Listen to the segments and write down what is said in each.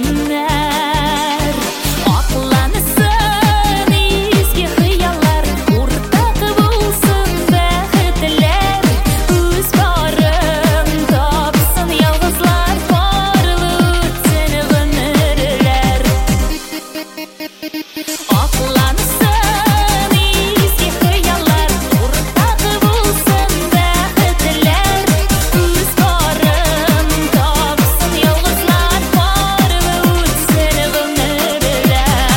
күннәр аклансын изге хыяллар уртак булсын бәхетләр үз барын тапсын ялгызлар барлы үтсен гомерләр аклансын изге хыяллар уртак булсын бәхетләр үз барын тапсын ялгызлар барлы үтсен гомерләр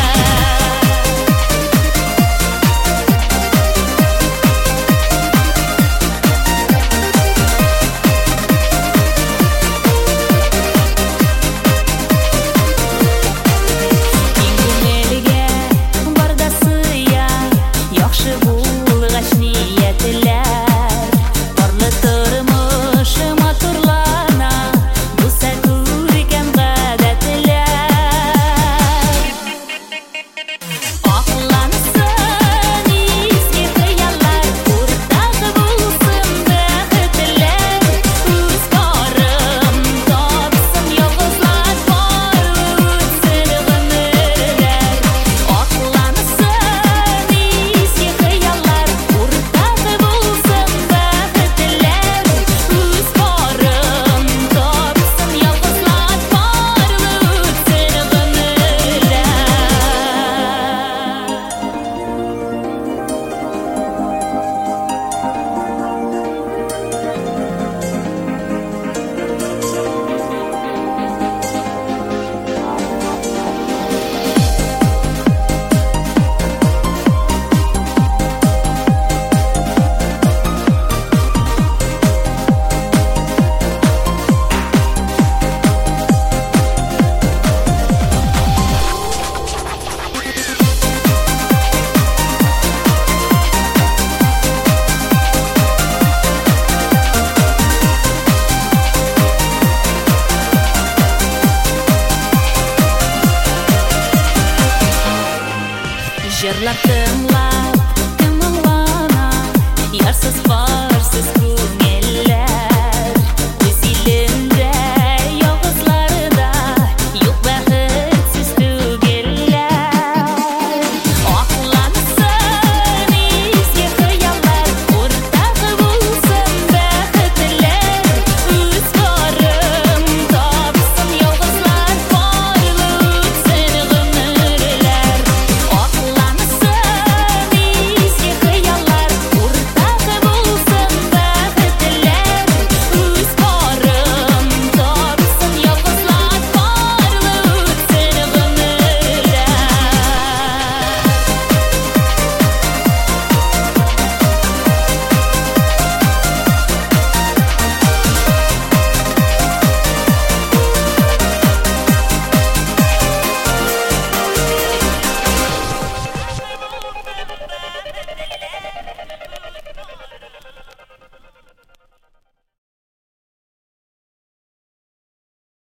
Күңелгә барда сыя яхшы булгач ниятләр барлы тормышы матурлана булса күркәм гадәтләр аклансын изге хыяллар уртак булсын бәхетләр үз барын тапсын ялгызлар барлы үтсен гомерләр аклансын изге хыяллар уртак булсын бәхетләр үз барын тапсын ялгызлар барлы үтсен гомерләр Җырлап тыңлап тыңлана ярсыз